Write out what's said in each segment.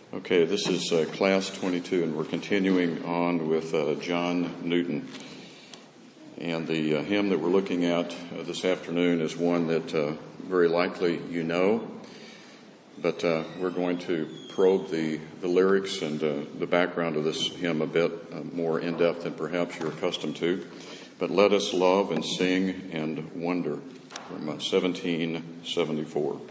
Okay, this is Class 22, and we're continuing on with John Newton. And the hymn that we're looking at this afternoon is one that very likely you know, but we're going to probe the lyrics and the background of this hymn a bit more in depth than perhaps you're accustomed to. But let us love and sing and wonder, from 1774.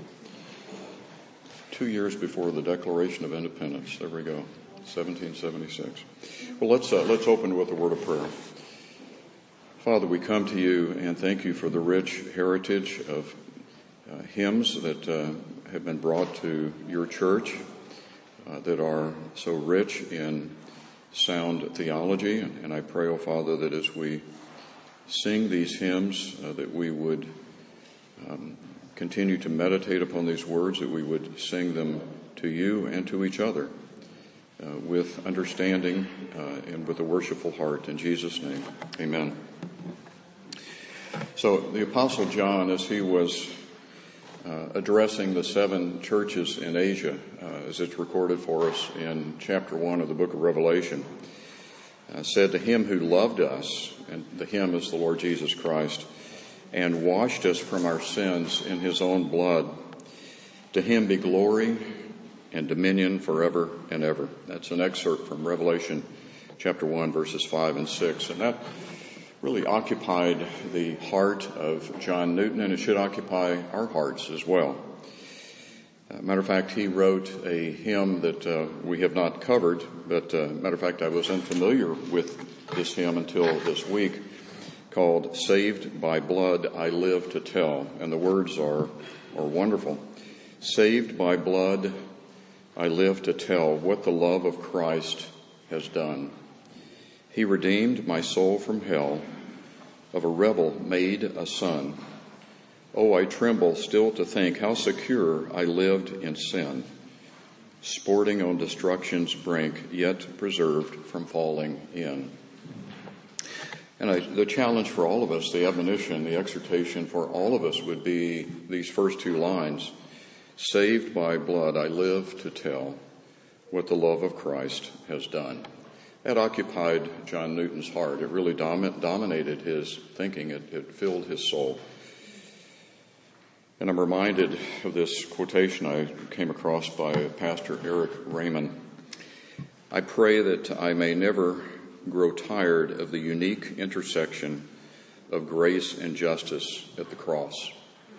2 years before the Declaration of Independence. There we go, 1776. Well, let's open with a word of prayer. Father, we come to you and thank you for the rich heritage of hymns that have been brought to your church that are so rich in sound theology. And I pray, oh Father, that as we sing these hymns, that we would continue to meditate upon these words, that we would sing them to you and to each other with understanding and with a worshipful heart. In Jesus' name, amen. So the Apostle John, as he was addressing the 7 churches in Asia, as it's recorded for us in chapter 1 of the book of Revelation, said, to him who loved us, and the him is the Lord Jesus Christ, and washed us from our sins in his own blood, to him be glory and dominion forever and ever. That's an excerpt from Revelation chapter 1, verses 5 and 6. And that really occupied the heart of John Newton, and it should occupy our hearts as well. Matter of fact, he wrote a hymn that we have not covered, but matter of fact, I was unfamiliar with this hymn until this week, called Saved by Blood I Live to Tell. And the words are wonderful. Saved by blood I live to tell what the love of Christ has done. He redeemed my soul from hell, of a rebel made a son. Oh, I tremble still to think how secure I lived in sin, sporting on destruction's brink, yet preserved from falling in. And the challenge for all of us, the admonition, the exhortation for all of us would be these first 2 lines. Saved by blood, I live to tell what the love of Christ has done. That occupied John Newton's heart. It really dominated his thinking. It filled his soul. And I'm reminded of this quotation I came across by Pastor Eric Raymond. I pray that I may never grow tired of the unique intersection of grace and justice at the cross.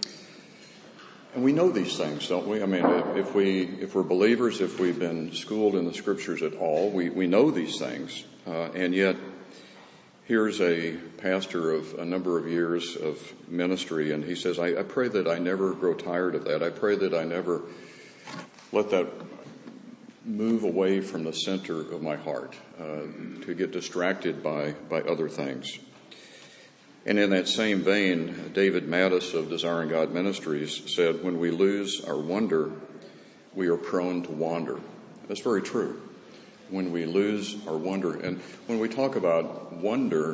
And we know these things, don't we? I mean, if we're believers, if we've been schooled in the scriptures at all, we know these things. And yet, here's a pastor of a number of years of ministry, and he says, I pray that I never grow tired of that. I pray that I never let that move away from the center of my heart, to get distracted by other things. And in that same vein, David Mattis of Desiring God Ministries said, when we lose our wonder, we are prone to wander. That's very true. When we lose our wonder, and when we talk about wonder,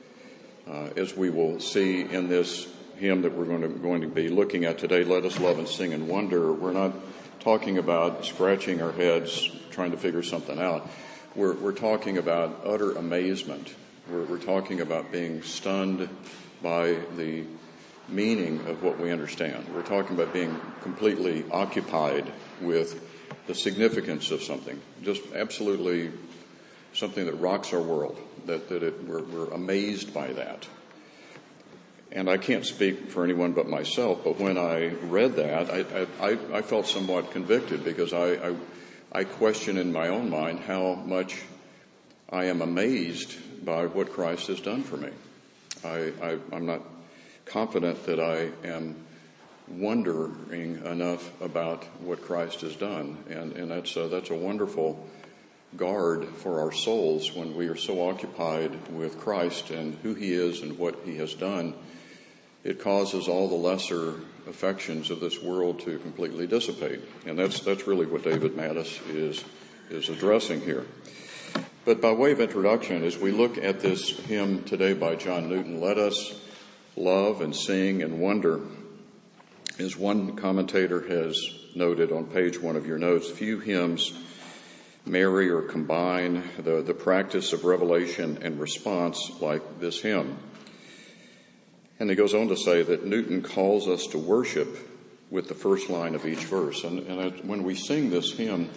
as we will see in this hymn that we're going to be looking at today, Let Us Love and Sing and Wonder, we're not talking about scratching our heads trying to figure something out. We're talking about utter amazement. We're talking about being stunned by the meaning of what we understand. We're talking about being completely occupied with the significance of something, just absolutely something that rocks our world, we're amazed by that. And I can't speak for anyone but myself, but when I read that, I felt somewhat convicted, because I question in my own mind how much I am amazed by what Christ has done for me. I'm not confident that I am wondering enough about what Christ has done. And that's a wonderful guard for our souls when we are so occupied with Christ and who he is and what he has done. It causes all the lesser affections of this world to completely dissipate. And that's really what David Mattis is addressing here. But by way of introduction, as we look at this hymn today by John Newton, Let Us Love and Sing and Wonder, as one commentator has noted on page 1 of your notes, few hymns marry or combine the practice of revelation and response like this hymn. And he goes on to say that Newton calls us to worship with the first line of each verse. And when we sing this hymn,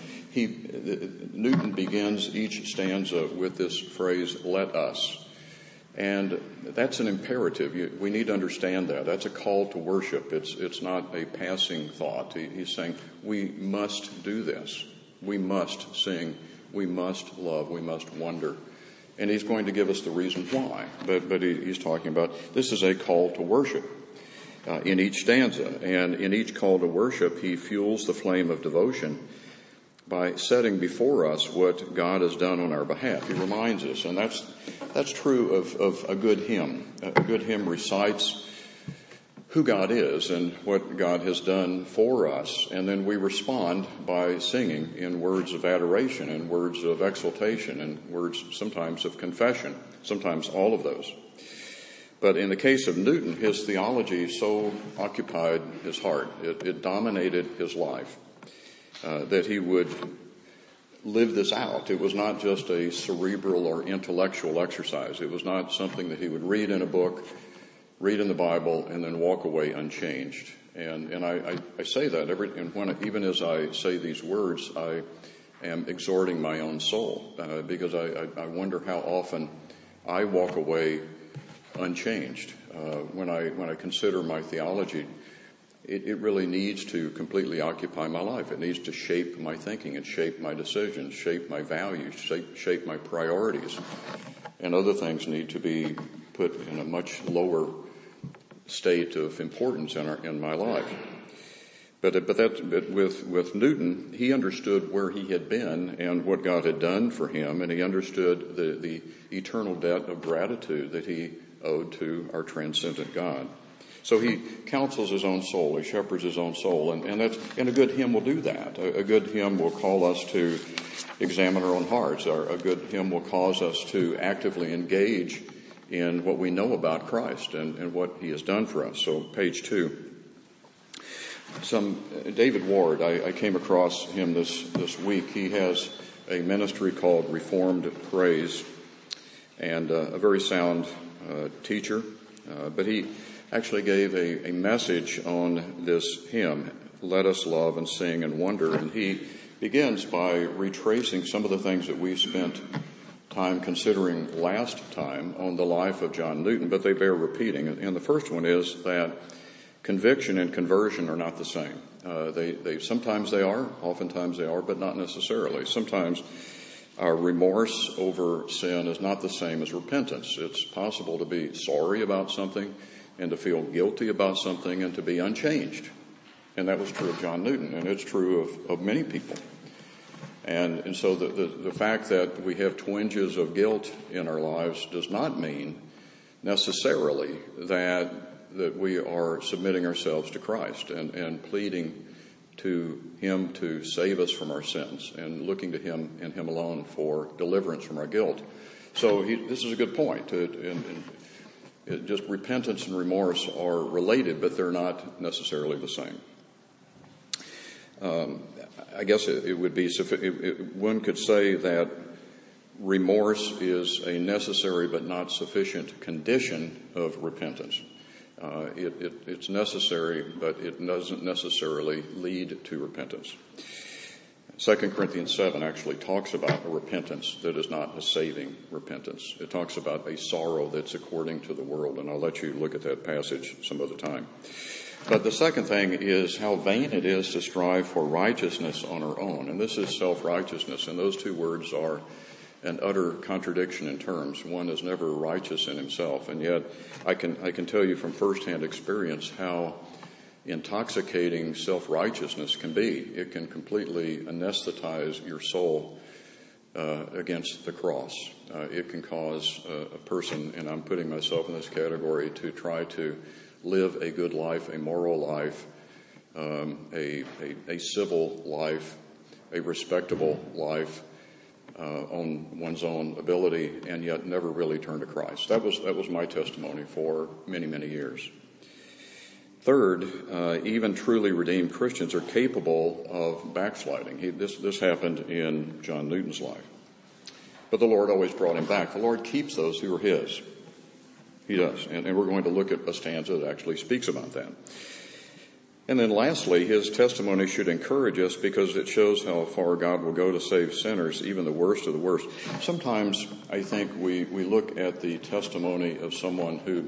Newton begins each stanza with this phrase, "Let us." And that's an imperative. We need to understand that. That's a call to worship. It's not a passing thought. He's saying we must do this. We must sing. We must love. We must wonder. And he's going to give us the reason why. But he's talking about this is a call to worship in each stanza. And in each call to worship, he fuels the flame of devotion by setting before us what God has done on our behalf. He reminds us, and that's true of a good hymn. A good hymn recites who God is and what God has done for us, and then we respond by singing in words of adoration and words of exaltation and words sometimes of confession, sometimes all of those. But in the case of Newton, his theology so occupied his heart, it dominated his life, that he would live this out. It was not just a cerebral or intellectual exercise. It was not something that he would read in a book, read in the Bible, and then walk away unchanged. And I say that even as I say these words, I am exhorting my own soul, because I wonder how often I walk away unchanged. When I consider my theology, it really needs to completely occupy my life. It needs to shape my thinking and shape my decisions, shape my values, shape my priorities. And other things need to be put in a much lower state of importance in my life. But with Newton, he understood where he had been and what God had done for him, and he understood the eternal debt of gratitude that he owed to our transcendent God. So he counsels his own soul, he shepherds his own soul, and a good hymn will do that. A good hymn will call us to examine our own hearts. A good hymn will cause us to actively engage in what we know about Christ and what he has done for us. So page 2. David Ward, I came across him this week. He has a ministry called Reformed Praise, and a very sound teacher. But he actually gave a message on this hymn, "Let Us Love and Sing and Wonder." And he begins by retracing some of the things that we spent time considering last time on the life of John Newton, but they bear repeating. And the first one is that conviction and conversion are not the same. Sometimes they are, oftentimes they are, but not necessarily. Sometimes our remorse over sin is not the same as repentance. It's possible to be sorry about something and to feel guilty about something and to be unchanged. And that was true of John Newton, and it's true of many people. And so the fact that we have twinges of guilt in our lives does not mean necessarily that we are submitting ourselves to Christ and pleading to him to save us from our sins and looking to him and him alone for deliverance from our guilt. So this is a good point. Just repentance and remorse are related, but they're not necessarily the same. I guess it would be one could say that remorse is a necessary but not sufficient condition of repentance. It's necessary, but it doesn't necessarily lead to repentance. 2 Corinthians 7 actually talks about a repentance that is not a saving repentance. It talks about a sorrow that's according to the world, and I'll let you look at that passage some other time. But the second thing is how vain it is to strive for righteousness on our own, and this is self-righteousness, and those two words are an utter contradiction in terms. One is never righteous in himself, and yet I can tell you from firsthand experience how intoxicating self-righteousness can be. It can completely anesthetize your soul against the cross. It can cause a person, and I'm putting myself in this category, to try to live a good life, a moral life, a civil life, a respectable life, on one's own ability, and yet never really turn to Christ. That was my testimony for many, many years. Third, even truly redeemed Christians are capable of backsliding. This happened in John Newton's life. But the Lord always brought him back. The Lord keeps those who are his. He does. And we're going to look at a stanza that actually speaks about that. And then lastly, his testimony should encourage us because it shows how far God will go to save sinners, even the worst of the worst. Sometimes I think we look at the testimony of someone who,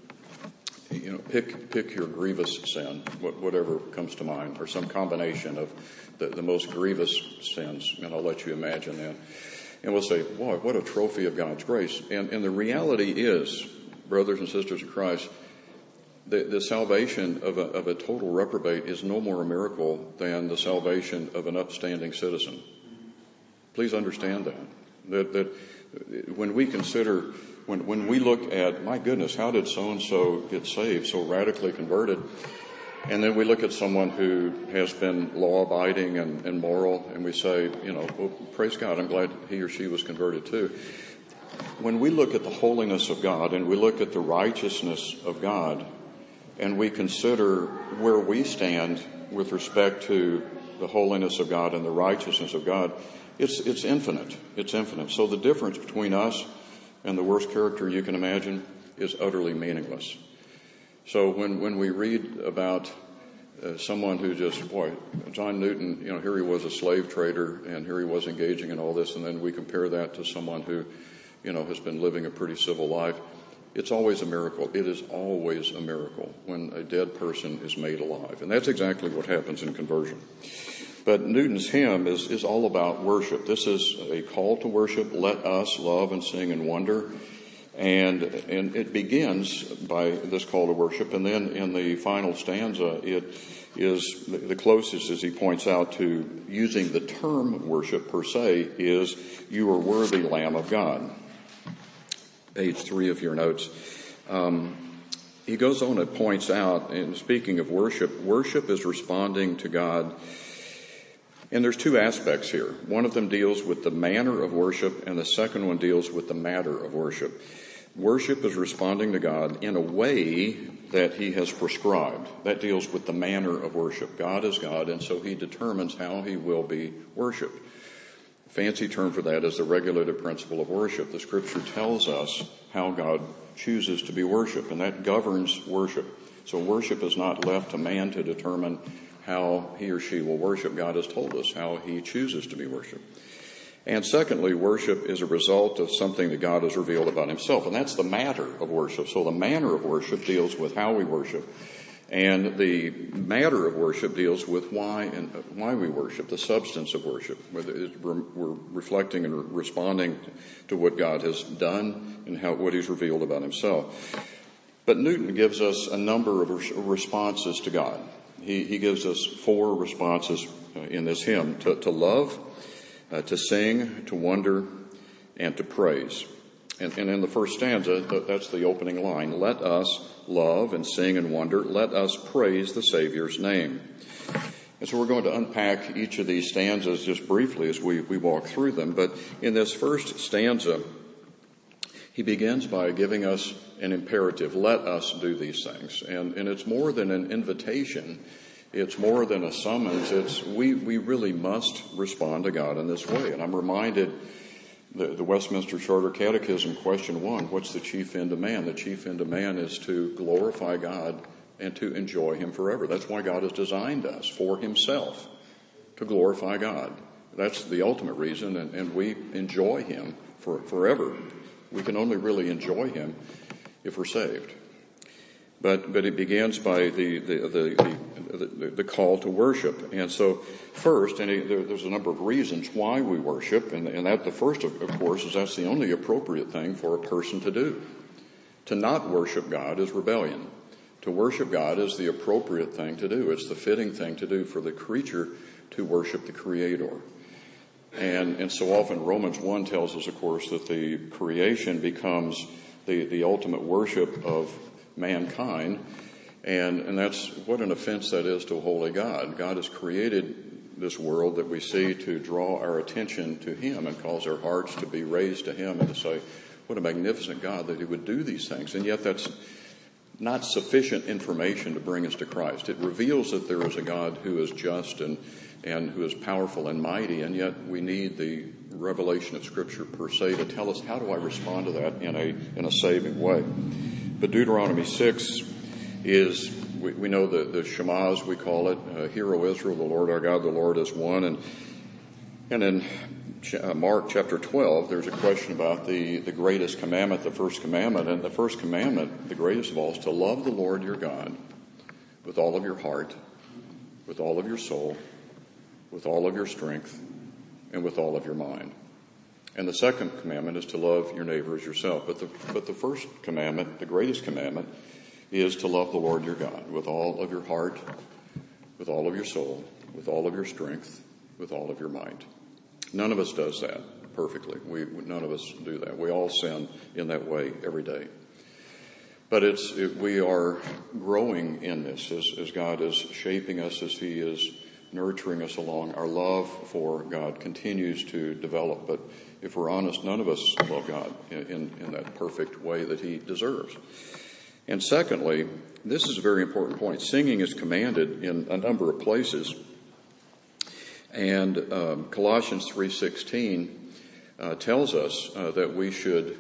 pick your grievous sin, whatever comes to mind, or some combination of the most grievous sins, and I'll let you imagine that. And we'll say, boy, what a trophy of God's grace. And the reality is, brothers and sisters of Christ, the salvation of a total reprobate is no more a miracle than the salvation of an upstanding citizen. Please understand that when we consider, when we look at, my goodness, how did so-and-so get saved, so radically converted? And then we look at someone who has been law-abiding and moral, and we say, well, praise God, I'm glad he or she was converted too. When we look at the holiness of God and we look at the righteousness of God, and we consider where we stand with respect to the holiness of God and the righteousness of God, it's infinite. It's infinite. So the difference between us and the worst character you can imagine is utterly meaningless. So when we read about someone who John Newton, here he was a slave trader, and here he was engaging in all this, and then we compare that to someone who, has been living a pretty civil life. It's always a miracle. It is always a miracle when a dead person is made alive. And that's exactly what happens in conversion. But Newton's hymn is all about worship. This is a call to worship. Let us love and sing and wonder. And it begins by this call to worship. And then in the final stanza, it is the closest, as he points out, to using the term worship per se, is you are worthy, Lamb of God. Page 3 of your notes. He goes on and points out, and speaking of worship is responding to God. And there's two aspects here. One of them deals with the manner of worship, and the second one deals with the matter of worship. Worship is responding to God in a way that he has prescribed. That deals with the manner of worship. God is God, and so he determines how he will be worshiped. Fancy term for that is the regulative principle of worship. The scripture tells us how God chooses to be worshiped, and that governs worship. So worship is not left to man to determine how he or she will worship. God has told us how he chooses to be worshiped. And secondly, worship is a result of something that God has revealed about himself, and that's the matter of worship. So the manner of worship deals with how we worship, and the matter of worship deals with why we worship, the substance of worship. We're reflecting and responding to what God has done and what he's revealed about himself. But Newton gives us a number of responses to God. He gives us 4 responses in this hymn: to love, to sing, to wonder, and to praise. And in the first stanza, that's the opening line. Let us love and sing and wonder. Let us praise the Savior's name. And so we're going to unpack each of these stanzas just briefly as we walk through them. But in this first stanza, he begins by giving us an imperative. Let us do these things. And it's more than an invitation. It's more than a summons. It's we really must respond to God in this way. And I'm reminded the Westminster Charter Catechism, question 1, what's the chief end of man? The chief end of man is to glorify God and to enjoy him forever. That's why God has designed us, for himself, to glorify God. That's the ultimate reason, and we enjoy him forever. We can only really enjoy him if we're saved. But it begins by the call to worship. And so first, and there's a number of reasons why we worship, and that the first, of course, is that's the only appropriate thing for a person to do. To not worship God is rebellion. To worship God is the appropriate thing to do. It's the fitting thing to do for the creature to worship the Creator. And so often Romans 1 tells us, of course, that the creation becomes the ultimate worship of mankind, and that's what an offense that is to a holy God. God has created this world that we see to draw our attention to him and cause our hearts to be raised to him and to say, what a magnificent God that he would do these things. And yet not sufficient information to bring us to Christ. It reveals that there is a God who is just and who is powerful and mighty, and yet we need the revelation of Scripture per se to tell us, how do I respond to that in a saving way? But Deuteronomy 6 is, we know the Shema, as we call it, Hear, O Israel, the Lord our God, the Lord is one. And in Mark chapter 12, there's a question about the greatest commandment, the first commandment. And the first commandment, the greatest of all, is to love the Lord your God with all of your heart, with all of your soul, with all of your strength, and with all of your mind. And the second commandment is to love your neighbor as yourself. But the first commandment, the greatest commandment, is to love the Lord your God with all of your heart, with all of your soul, with all of your strength, with all of your mind. None of us does that perfectly. None of us do that. We all sin in that way every day. But we are growing in this as God is shaping us, as He is nurturing us along. Our love for God continues to develop. But if we're honest, none of us love God in that perfect way that He deserves. And secondly, this is a very important point. Singing is commanded in a number of places. And Colossians 3:16 tells us that we should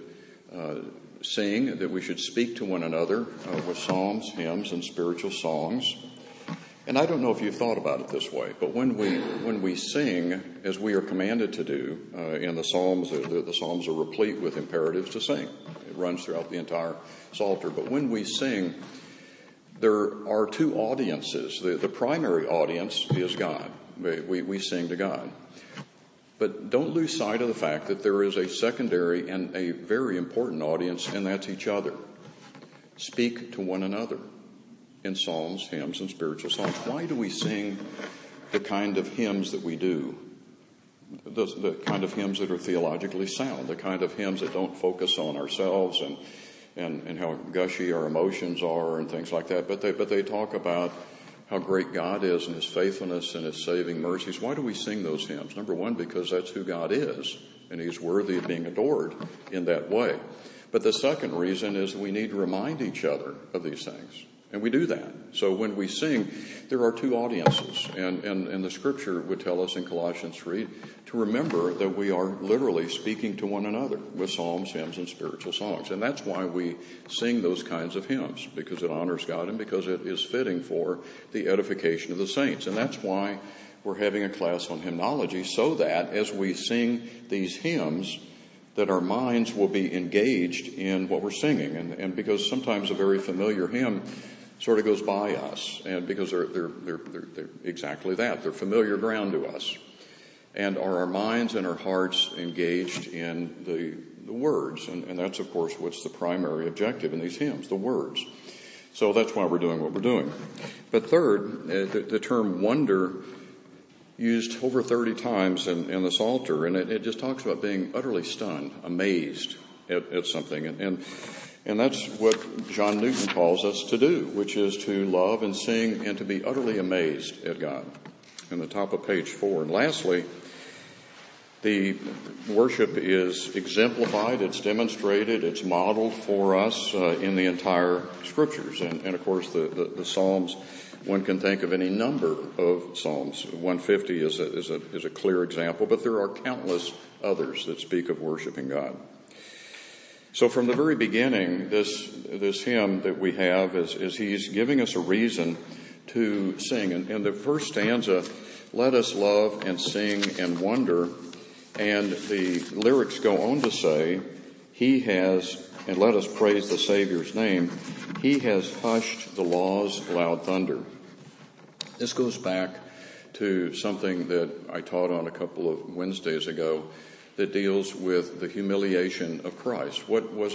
sing, that we should speak to one another with psalms, hymns, and spiritual songs. And I don't know if you've thought about it this way, but when we sing, as we are commanded to do in the Psalms, the Psalms are replete with imperatives to sing. It runs throughout the entire Psalter. But when we sing, there are two audiences. The primary audience is God. We sing to God. But don't lose sight of the fact that there is a secondary and a very important audience, and that's each other. Speak to one another in psalms, hymns, and spiritual songs. Why do we sing the kind of hymns that we do? The kind of hymns that are theologically sound, the kind of hymns that don't focus on ourselves and how gushy our emotions are and things like that, but they talk about how great God is and His faithfulness and His saving mercies. Why do we sing those hymns? Number one, because that's who God is, and He's worthy of being adored in that way. But the second reason is we need to remind each other of these things. And we do that. So when we sing, there are two audiences. And the Scripture would tell us in Colossians 3 to remember that we are literally speaking to one another with psalms, hymns, and spiritual songs. And that's why we sing those kinds of hymns, because it honors God and because it is fitting for the edification of the saints. And that's why we're having a class on hymnology, so that as we sing these hymns, that our minds will be engaged in what we're singing. And because sometimes a very familiar hymn sort of goes by us, and because they're exactly that. They're familiar ground to us. And are our minds and our hearts engaged in the words? And that's, of course, what's the primary objective in these hymns, the words. So that's why we're doing what we're doing. But third, the term wonder, used over 30 times in the Psalter, and it just talks about being utterly stunned, amazed at something. And that's what John Newton calls us to do, which is to love and sing and to be utterly amazed at God. In the top of page 4. And lastly, the worship is exemplified, it's demonstrated, it's modeled for us in the entire Scriptures. And of course, the Psalms, one can think of any number of Psalms. 150 is a clear example, but there are countless others that speak of worshiping God. So from the very beginning, this hymn that we have is He's giving us a reason to sing. And the first stanza, let us love and sing and wonder. And the lyrics go on to say, He has, and let us praise the Savior's name, He has hushed the law's loud thunder. This goes back to something that I taught on a couple of Wednesdays ago that deals with the humiliation of Christ. What was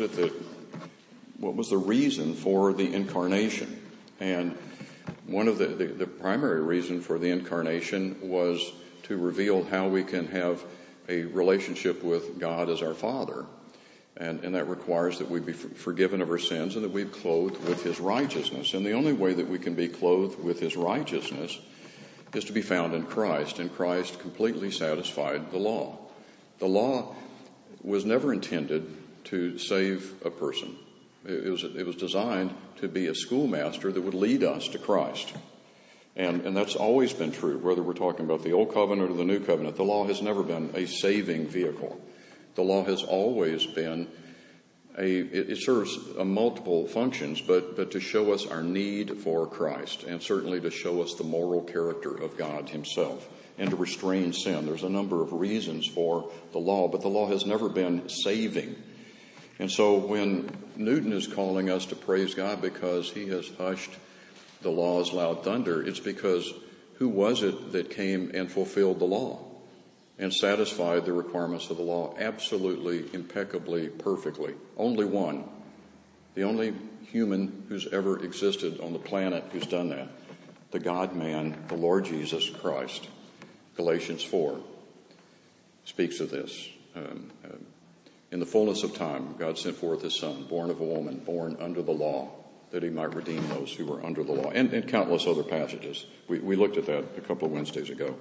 the reason for the incarnation? And one of the primary reason for the incarnation was to reveal how we can have a relationship with God as our Father. And that requires that we be forgiven of our sins and that we be clothed with His righteousness. And the only way that we can be clothed with His righteousness is to be found in Christ. And Christ completely satisfied the law. The law was never intended to save a person. It was designed to be a schoolmaster that would lead us to Christ. And that's always been true, whether we're talking about the Old Covenant or the New Covenant. The law has never been a saving vehicle. The law has always been it serves multiple functions, but to show us our need for Christ, and certainly to show us the moral character of God himself, and to restrain sin. There's a number of reasons for the law, but the law has never been saving. And so when Newton is calling us to praise God because he has hushed the law's loud thunder, it's because who was it that came and fulfilled the law and satisfied the requirements of the law absolutely, impeccably, perfectly? Only one. The only human who's ever existed on the planet who's done that. The God-man, the Lord Jesus Christ. Galatians 4 speaks of this. In the fullness of time, God sent forth his Son, born of a woman, born under the law, that he might redeem those who were under the law, and countless other passages. We looked at that a couple of Wednesdays ago.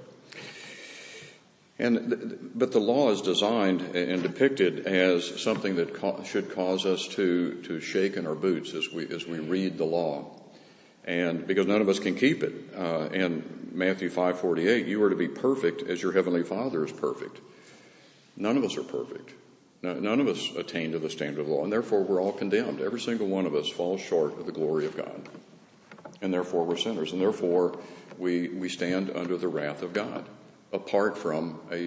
But the law is designed and depicted as something that should cause us to shake in our boots as we read the law, and because none of us can keep it. And Matthew 5:48, you are to be perfect as your heavenly Father is perfect. None of us are perfect. None of us attain to the standard of the law, and therefore we're all condemned. Every single one of us falls short of the glory of God, and therefore we're sinners, and therefore we stand under the wrath of God, apart from a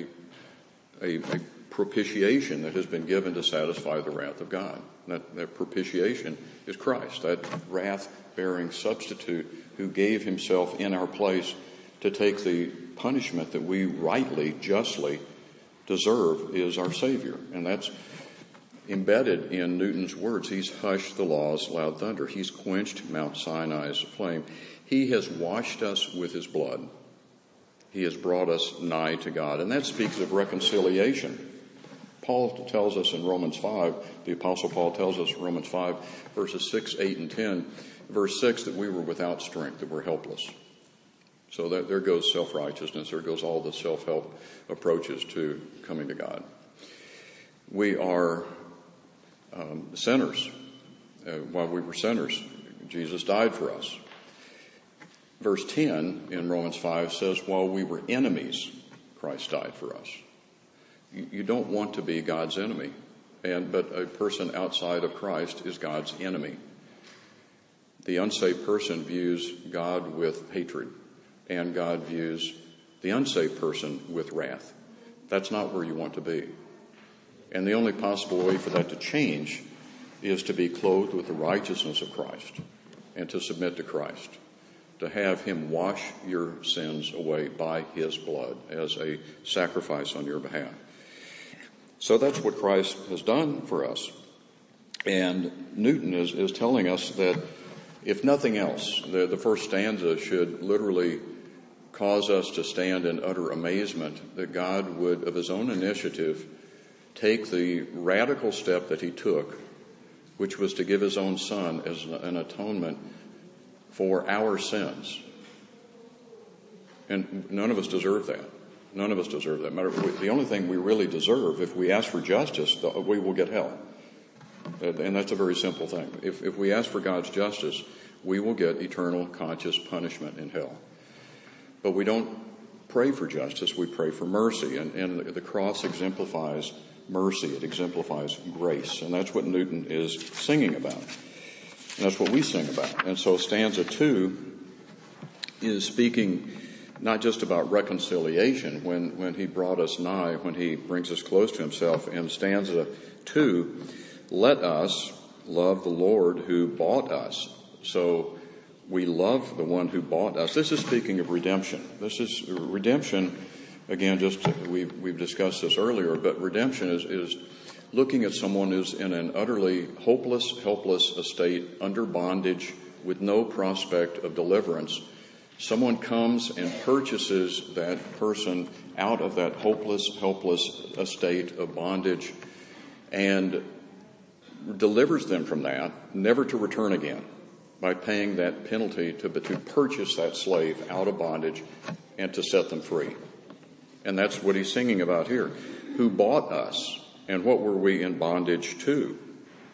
propitiation that has been given to satisfy the wrath of God. That propitiation is Christ, that wrath-bearing substitute who gave himself in our place to take the punishment that we rightly, justly deserve, is our Savior. And that's embedded in Newton's words. He's hushed the law's loud thunder. He's quenched Mount Sinai's flame. He has washed us with his blood. He has brought us nigh to God. And that speaks of reconciliation. Paul tells us in Romans 5, the Apostle Paul tells us in Romans 5, verses 6, 8, and 10, verse 6, that we were without strength, that we're helpless. So there goes self-righteousness. There goes all the self-help approaches to coming to God. We are sinners. While we were sinners, Jesus died for us. Verse 10 in Romans 5 says, while we were enemies, Christ died for us. You don't want to be God's enemy, but a person outside of Christ is God's enemy. The unsaved person views God with hatred, and God views the unsaved person with wrath. That's not where you want to be. And the only possible way for that to change is to be clothed with the righteousness of Christ and to submit to Christ, to have him wash your sins away by his blood as a sacrifice on your behalf. So that's what Christ has done for us. And Newton is telling us that if nothing else, the first stanza should literally cause us to stand in utter amazement that God would, of his own initiative, take the radical step that he took, which was to give his own Son as an atonement for our sins. And none of us deserve that. None of us deserve that. The only thing we really deserve, if we ask for justice, we will get hell. And that's a very simple thing. If we ask for God's justice, we will get eternal conscious punishment in hell. But we don't pray for justice, we pray for mercy. And the cross exemplifies mercy, it exemplifies grace. And that's what Newton is singing about. And that's what we sing about. And so stanza 2 is speaking not just about reconciliation when he brought us nigh, when he brings us close to himself. In stanza 2, let us love the Lord who bought us. So we love the one who bought us. This is speaking of redemption. This is redemption, again, we've discussed this earlier, but redemption is looking at someone who's in an utterly hopeless, helpless estate, under bondage, with no prospect of deliverance. Someone comes and purchases that person out of that hopeless, helpless estate of bondage and delivers them from that, never to return again, by paying that penalty to purchase that slave out of bondage and to set them free. And that's what he's singing about here. Who bought us, and what were we in bondage to?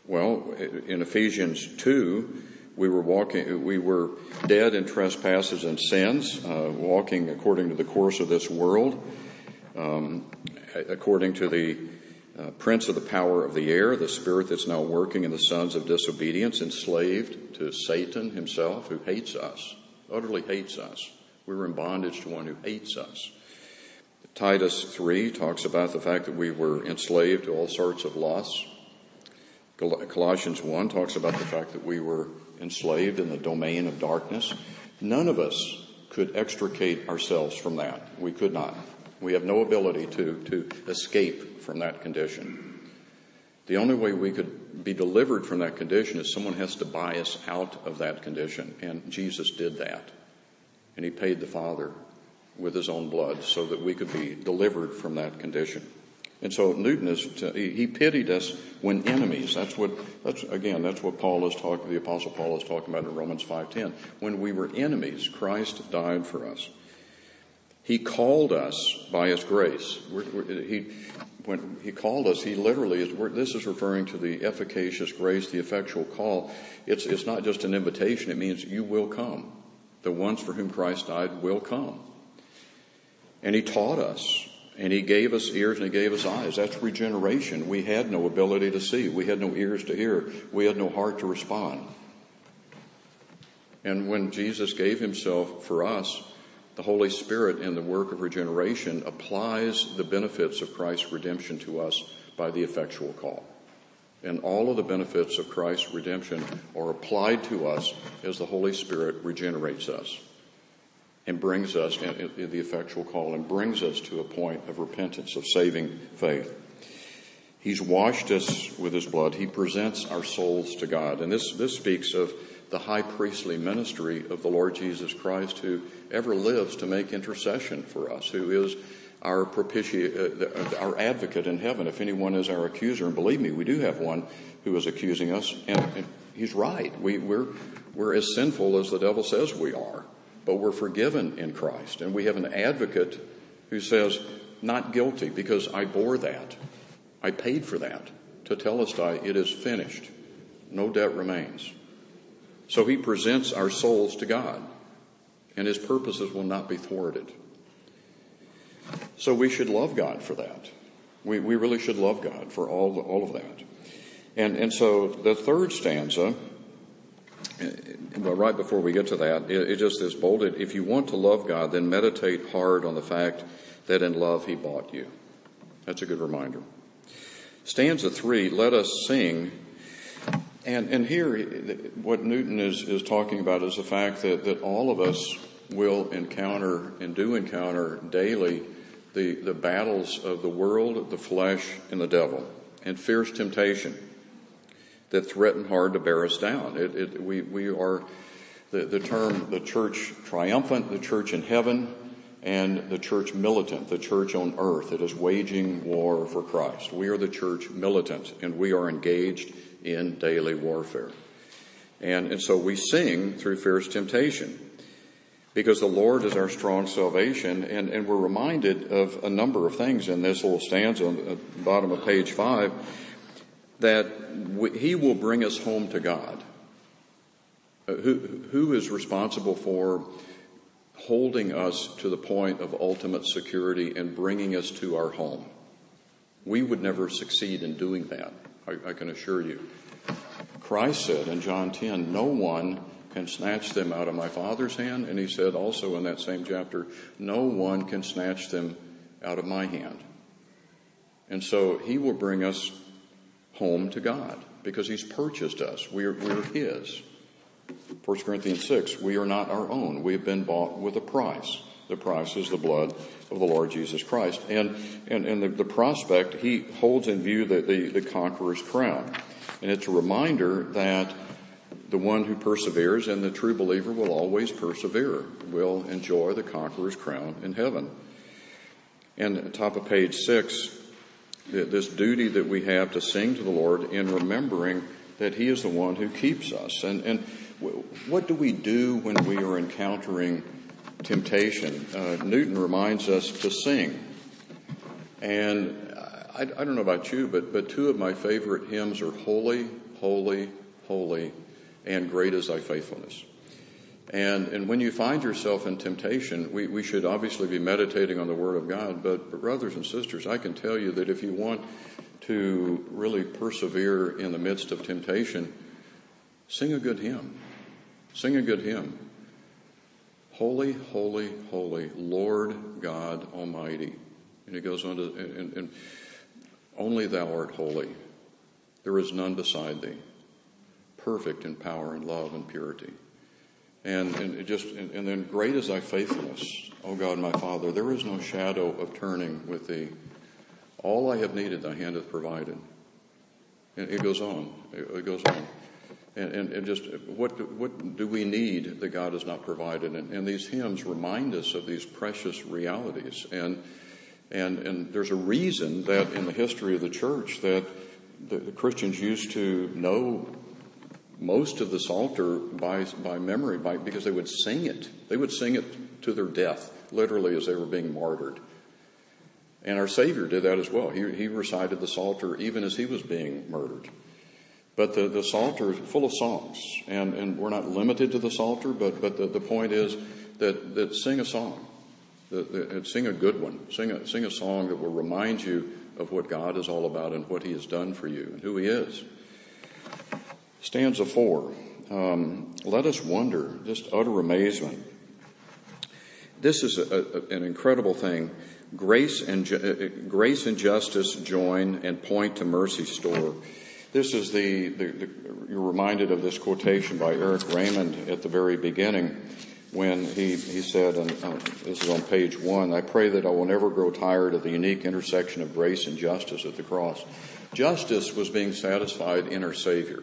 Well, in Ephesians 2, we were dead in trespasses and sins, walking according to the course of this world, according to the prince of the power of the air, the spirit that's now working in the sons of disobedience, enslaved to Satan himself, who hates us, utterly hates us. We were in bondage to one who hates us. Titus 3 talks about the fact that we were enslaved to all sorts of lusts. Colossians 1 talks about the fact that we were enslaved in the domain of darkness. None of us could extricate ourselves from that. We could not. We have no ability to escape from that condition. The only way we could be delivered from that condition is someone has to buy us out of that condition. And Jesus did that. And he paid the Father with his own blood so that we could be delivered from that condition. And so Newton he pitied us when enemies. That's what Paul is talking, the Apostle Paul is talking about in Romans 5:10. When we were enemies, Christ died for us. He called us by his grace. When he called us, he literally this is referring to the efficacious grace, the effectual call. It's not just an invitation. It means you will come. The ones for whom Christ died will come. And he taught us, and he gave us ears and he gave us eyes. That's regeneration. We had no ability to see. We had no ears to hear. We had no heart to respond. And when Jesus gave himself for us, the Holy Spirit in the work of regeneration applies the benefits of Christ's redemption to us by the effectual call. And all of the benefits of Christ's redemption are applied to us as the Holy Spirit regenerates us and brings us in the effectual call and brings us to a point of repentance, of saving faith. He's washed us with his blood. He presents our souls to God. And this speaks of the high priestly ministry of the Lord Jesus Christ, who ever lives to make intercession for us, who is our our advocate in heaven. If anyone is our accuser, and believe me, we do have one who is accusing us, and he's right. We're as sinful as the devil says we are, but we're forgiven in Christ. And we have an advocate who says, not guilty, because I bore that. I paid for that. Tetelestai, it is finished. No debt remains. So he presents our souls to God, and his purposes will not be thwarted. So we should love God for that. We really should love God for all of that. And so the third stanza, well, right before we get to that, it just is bolded. If you want to love God, then meditate hard on the fact that in love he bought you. That's a good reminder. Stanza 3, let us sing. And here, what Newton is talking about is the fact that all of us will encounter and do encounter daily the battles of the world, the flesh, and the devil, and fierce temptation that threaten hard to bear us down. We are the term, the church triumphant, the church in heaven, and the church militant, the church on earth that is waging war for Christ. We are the church militant, and we are engaged in daily warfare. And so we sing through fierce temptation, because the Lord is our strong salvation, and we're reminded of a number of things in this little stanza on the bottom of page 5, that he will bring us home to God. Who is responsible for holding us to the point of ultimate security and bringing us to our home? We would never succeed in doing that, I can assure you. Christ said in John 10, no one can snatch them out of my Father's hand. And he said also in that same chapter, no one can snatch them out of my hand. And so he will bring us home to God because he's purchased us. We're his. 1 Corinthians 6, we are not our own. We have been bought with a price. The price is the blood of the Lord Jesus Christ. And the prospect, he holds in view the conqueror's crown. And it's a reminder that the one who perseveres and the true believer will always persevere, will enjoy the conqueror's crown in heaven. And at the top of page 6, this duty that we have to sing to the Lord in remembering that he is the one who keeps us. And what do we do when we are encountering temptation? Newton reminds us to sing. And I don't know about you, but two of my favorite hymns are Holy, holy, holy, and great is thy faithfulness. And when you find yourself in temptation, we should obviously be meditating on the Word of God, but brothers and sisters, I can tell you that if you want to really persevere in the midst of temptation, sing a good hymn. Sing a good hymn. Holy, holy, holy, Lord God Almighty. And it goes on to, and only thou art holy. There is none beside thee. Perfect in power and love and purity. And then great is thy faithfulness, O God my Father. There is no shadow of turning with thee. All I have needed, thy hand hath provided. And it goes on. It goes on. And just what do we need that God has not provided? And these hymns remind us of these precious realities. And there's a reason that in the history of the church that the Christians used to know most of the Psalter by memory, because they would sing it. They would sing it to their death, literally as they were being martyred. And our Savior did that as well. He recited the Psalter even as he was being murdered. But the Psalter is full of songs, and we're not limited to the Psalter, but the point is that sing a song, sing a good one, sing a song that will remind you of what God is all about and what He has done for you and who He is. Stanza 4. Let us wonder, just utter amazement. This is an incredible thing. Grace and justice join and point to mercy's store. This is you're reminded of this quotation by Eric Raymond at the very beginning when he said, and this is on page 1, I pray that I will never grow tired of the unique intersection of grace and justice at the cross. Justice was being satisfied in our Savior.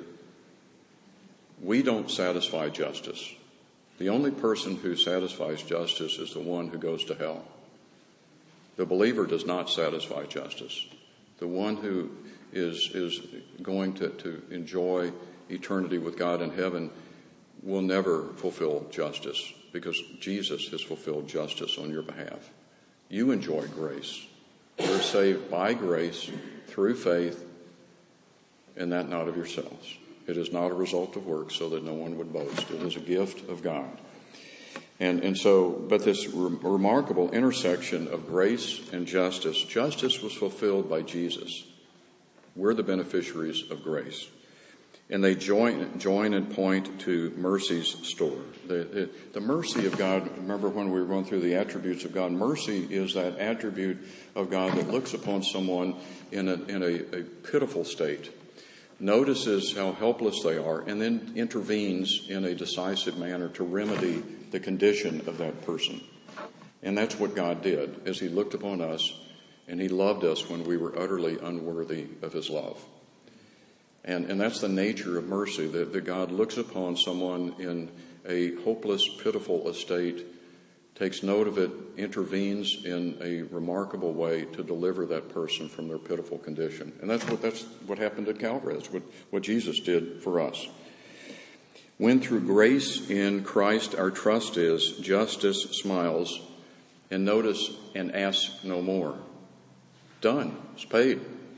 We don't satisfy justice. The only person who satisfies justice is the one who goes to hell. The believer does not satisfy justice. The one who is going to enjoy eternity with God in heaven will never fulfill justice because Jesus has fulfilled justice on your behalf. You enjoy grace. You're saved by grace through faith, and that not of yourselves. It is not a result of works so that no one would boast. It is a gift of God. And so, but this remarkable intersection of grace and justice was fulfilled by Jesus. We're the beneficiaries of grace. And they join and point to mercy's store. The mercy of God, remember when we were going through the attributes of God, mercy is that attribute of God that looks upon someone in a pitiful state, notices how helpless they are, and then intervenes in a decisive manner to remedy the condition of that person. And that's what God did, as He looked upon us, and He loved us when we were utterly unworthy of His love. And that's the nature of mercy, that God looks upon someone in a hopeless, pitiful estate, takes note of it, intervenes in a remarkable way to deliver that person from their pitiful condition. And that's what happened at Calvary. That's what Jesus did for us. When through grace in Christ our trust is, justice smiles, and notice and ask no more. Done. It's paid.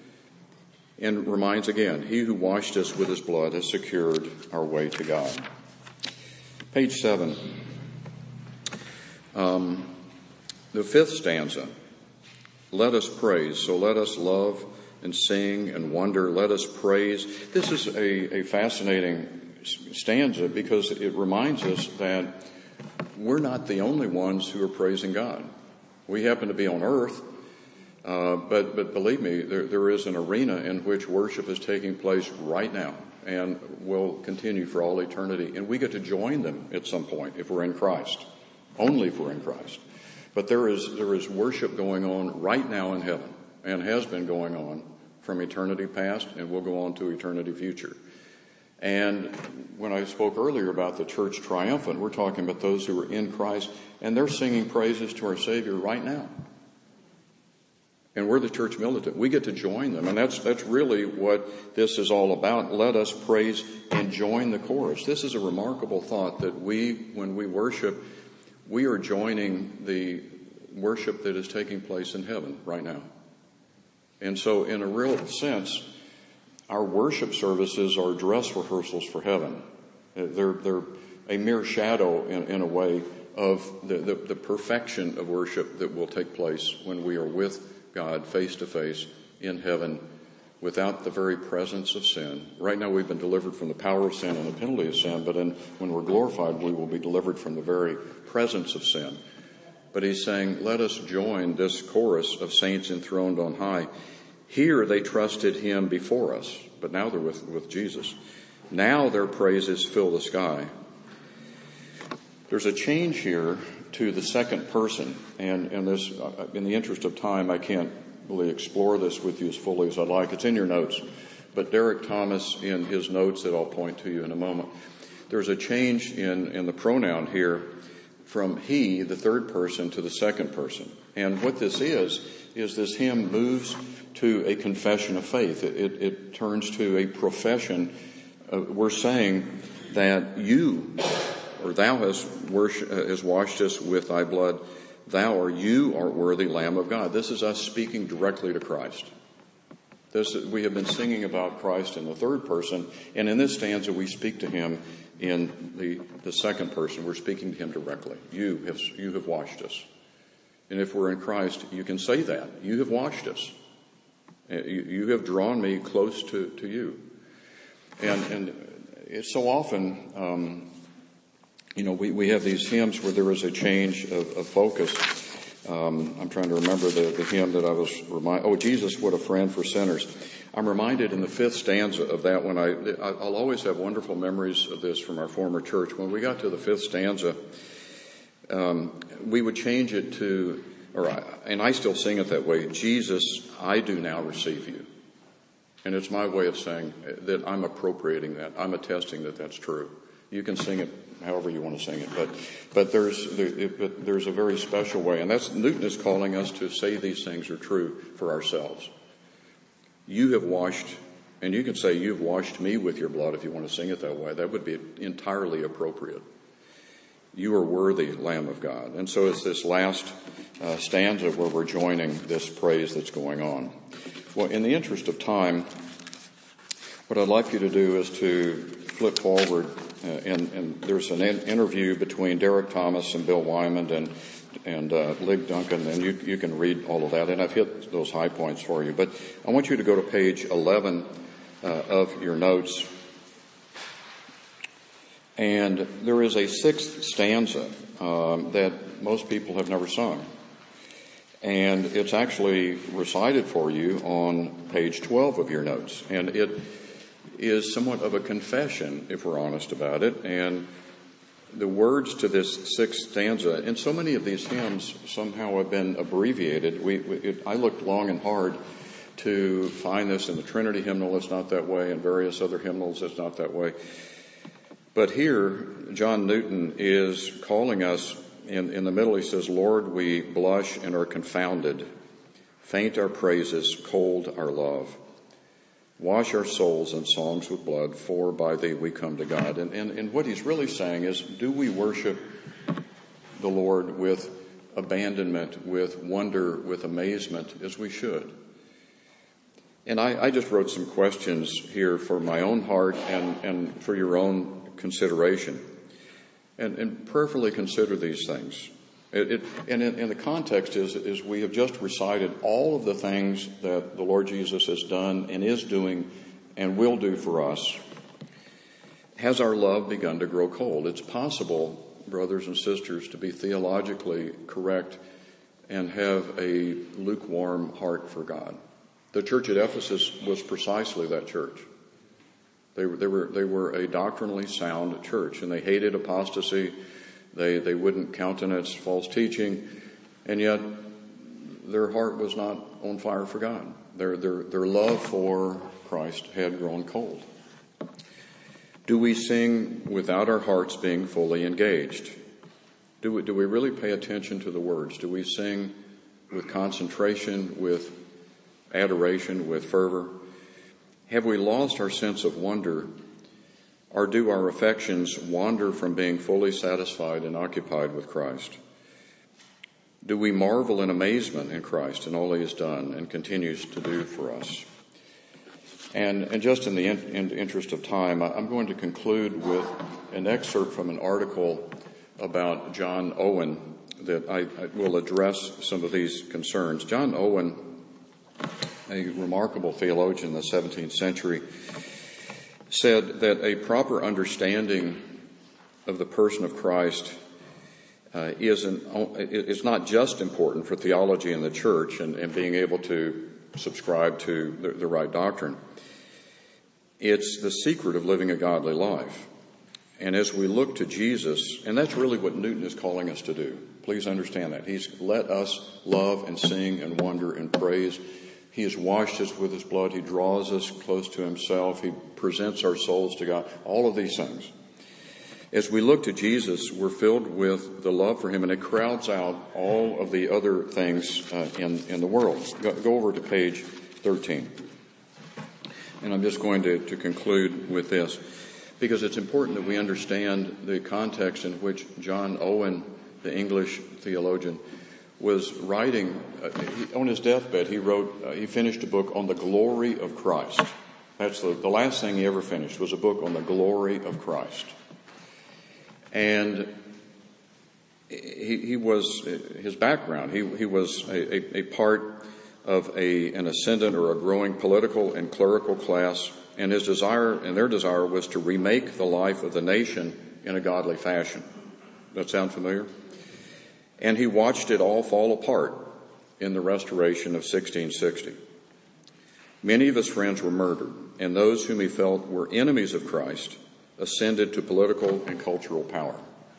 And reminds again, He who washed us with His blood has secured our way to God. Page 7. The 5th stanza. Let us praise. So let us love and sing and wonder. Let us praise. This is a fascinating stanza because it reminds us that we're not the only ones who are praising God. We happen to be on earth. But believe me, there is an arena in which worship is taking place right now and will continue for all eternity. And we get to join them at some point if we're in Christ, only if we're in Christ. But there is worship going on right now in heaven and has been going on from eternity past and will go on to eternity future. And when I spoke earlier about the church triumphant, we're talking about those who are in Christ, and they're singing praises to our Savior right now. And we're the church militant. We get to join them. And that's really what this is all about. Let us praise and join the chorus. This is a remarkable thought that when we worship, we are joining the worship that is taking place in heaven right now. And so in a real sense, Our worship services are dress rehearsals for heaven. They're a mere shadow, in a way, of the perfection of worship that will take place when we are with God face to face in heaven without the very presence of sin. Right now we've been delivered from the power of sin and the penalty of sin, but when we're glorified, we will be delivered from the very presence of sin. But he's saying, let us join this chorus of saints enthroned on high. Here they trusted him before us, but now they're with Jesus. Now their praises fill the sky. There's a change here to the second person, and this, in the interest of time, I can't really explore this with you as fully as I'd like. It's in your notes, but Derek Thomas, in his notes that I'll point to you in a moment, there's a change in the pronoun here from he, the third person, to the second person. And what this is this hymn moves to a confession of faith. It turns to a profession. We're saying that you, or thou hast washed us with thy blood. Thou or you art worthy, Lamb of God. This is us speaking directly to Christ. We have been singing about Christ in the third person, and in this stanza we speak to him in the second person. We're speaking to him directly. You have washed us. And if we're in Christ, you can say that. You have washed us. You have drawn me close to you. And it's so often, we have these hymns where there is a change of focus. I'm trying to remember the hymn that I was reminded. Oh, Jesus, what a friend for sinners. I'm reminded in the fifth stanza of that when I'll always have wonderful memories of this from our former church. When we got to the fifth stanza, we would change it to, and I still sing it that way, Jesus, I do now receive you. And it's my way of saying that I'm appropriating that. I'm attesting that that's true. You can sing it however you want to sing it, but there's a very special way, and that's Newton is calling us to say these things are true for ourselves. You have washed, and you can say you've washed me with your blood if you want to sing it that way. That would be entirely appropriate. You are worthy, Lamb of God. And so it's this last stanza where we're joining this praise that's going on. Well, in the interest of time, what I'd like you to do is to flip forward, and there's an interview between Derek Thomas and Bill Wyman and Lig Duncan, and you can read all of that, and I've hit those high points for you. But I want you to go to page 11 of your notes, and there is a sixth stanza that most people have never sung. And it's actually recited for you on page 12 of your notes. And it is somewhat of a confession, if we're honest about it. And the words to this sixth stanza, and so many of these hymns somehow have been abbreviated. I looked long and hard to find this in the Trinity hymnal. It's not that way. In various other hymnals, it's not that way. But here, John Newton is calling us. In the middle, he says, Lord, we blush and are confounded. Faint our praises, cold our love. Wash our souls in songs with blood, for by thee we come to God. And what he's really saying is, do we worship the Lord with abandonment, with wonder, with amazement, as we should? And I just wrote some questions here for my own heart and for your own consideration. And prayerfully consider these things. And the context is we have just recited all of the things that the Lord Jesus has done and is doing and will do for us. Has our love begun to grow cold? It's possible, brothers and sisters, to be theologically correct and have a lukewarm heart for God. The church at Ephesus was precisely that church. They were a doctrinally sound church, and they hated apostasy. They wouldn't countenance false teaching, and yet their heart was not on fire for God. Their love for Christ had grown cold. Do we sing without our hearts being fully engaged? Do we really pay attention to the words? Do we sing with concentration, with adoration, with fervor? Have we lost our sense of wonder, or do our affections wander from being fully satisfied and occupied with Christ? Do we marvel in amazement in Christ and all he has done and continues to do for us? And just in the interest of time, I'm going to conclude with an excerpt from an article about John Owen that I will address some of these concerns. John Owen, a remarkable theologian in the 17th century, said that a proper understanding of the person of Christ is not just important for theology in the church and being able to subscribe to the right doctrine. It's the secret of living a godly life. And as we look to Jesus, and that's really what Newton is calling us to do. Please understand that. He's let us love and sing and wonder and praise. He has washed us with his blood. He draws us close to himself. He presents our souls to God. All of these things. As we look to Jesus, we're filled with the love for him, and it crowds out all of the other things in the world. Go over to page 13. And I'm just going to conclude with this, because it's important that we understand the context in which John Owen, the English theologian, was writing. On his deathbed, he finished a book on the glory of Christ. That's the last thing he ever finished, was a book on the glory of Christ. And he was, his background, he was a part of an ascendant or a growing political and clerical class, and his desire and their desire was to remake the life of the nation in a godly fashion. That sound familiar? And he watched it all fall apart in the Restoration of 1660. Many of his friends were murdered, and those whom he felt were enemies of Christ ascended to political and cultural power.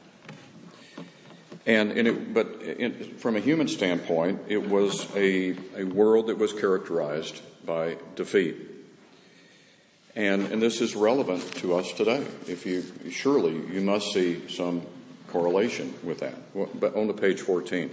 But from a human standpoint, it was a world that was characterized by defeat. And this is relevant to us today. Surely you must see some correlation with that. But on to page 14.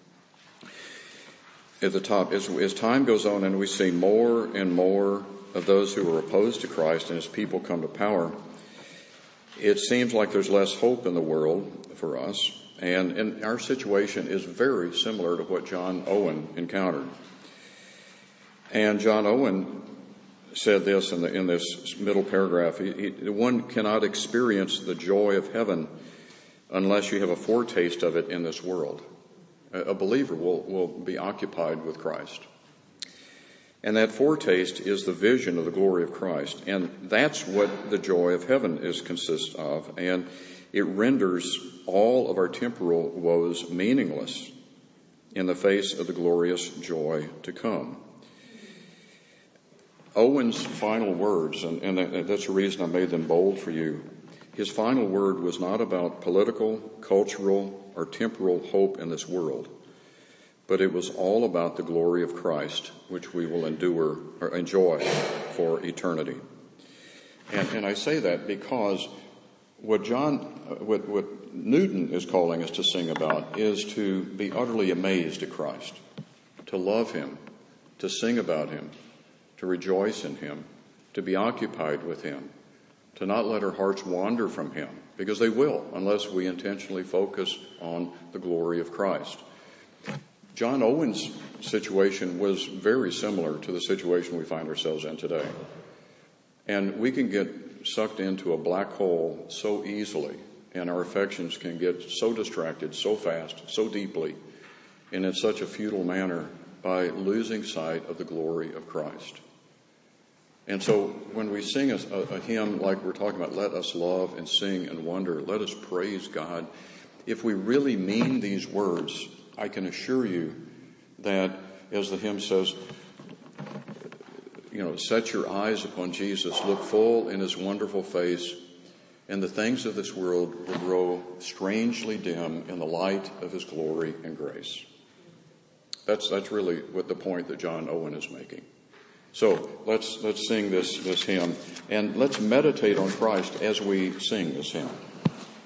At the top, as time goes on and we see more and more of those who are opposed to Christ and his people come to power, it seems like there's less hope in the world for us. And our situation is very similar to what John Owen encountered. And John Owen said this in this middle paragraph. One cannot experience the joy of heaven unless you have a foretaste of it in this world. A believer will be occupied with Christ. And that foretaste is the vision of the glory of Christ. And that's what the joy of heaven consists of. And it renders all of our temporal woes meaningless in the face of the glorious joy to come. Owen's final words, and that's the reason I made them bold for you, his final word was not about political, cultural, or temporal hope in this world, but it was all about the glory of Christ, which we will endure or enjoy for eternity. And I say that because what Newton is calling us to sing about is to be utterly amazed at Christ, to love him, to sing about him, to rejoice in him, to be occupied with him, to not let our hearts wander from him, because they will unless we intentionally focus on the glory of Christ. John Owen's situation was very similar to the situation we find ourselves in today. And we can get sucked into a black hole so easily, and our affections can get so distracted so fast, so deeply, and in such a futile manner by losing sight of the glory of Christ. And so when we sing a hymn like we're talking about, let us love and sing and wonder, let us praise God, if we really mean these words, I can assure you that, as the hymn says, set your eyes upon Jesus, look full in his wonderful face, and the things of this world will grow strangely dim in the light of his glory and grace. That's really what the point that John Owen is making. So let's sing this hymn, and let's meditate on Christ as we sing this hymn.